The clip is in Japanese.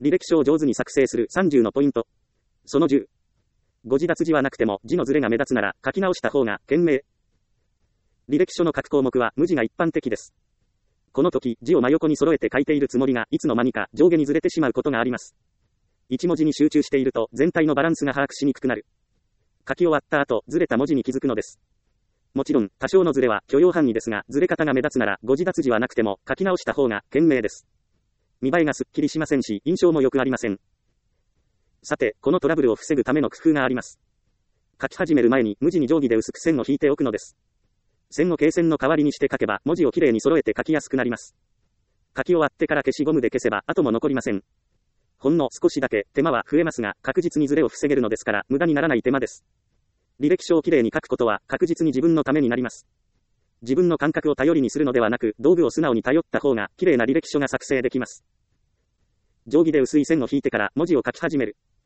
履歴書を上手に作成する30のポイント。その10。誤字脱字はなくても字のズレが目立つなら書き直した方が賢明。履歴書の各項目は無字が一般的です。この時、字を真横に揃えて書いているつもりがいつの間にか上下にずれてしまうことがあります。一文字に集中していると全体のバランスが把握しにくくなる。書き終わった後、ずれた文字に気づくのです。もちろん、多少のずれは許容範囲ですが、ずれ方が目立つなら誤字脱字はなくても書き直した方が賢明です。見栄えがすっきりしませんし、印象も良くありません。さて、このトラブルを防ぐための工夫があります。書き始める前に無地に定規で薄く線を引いておくのです。線を罫線の代わりにして書けば文字をきれいに揃えて書きやすくなります。書き終わってから消しゴムで消せば後も残りません。ほんの少しだけ手間は増えますが、確実にズレを防げるのですから無駄にならない手間です。履歴書をきれいに書くことは確実に自分のためになります。自分の感覚を頼りにするのではなく、道具を素直に頼った方がきれいな履歴書が作成できます。定規で薄い線を引いてから文字を書き始める。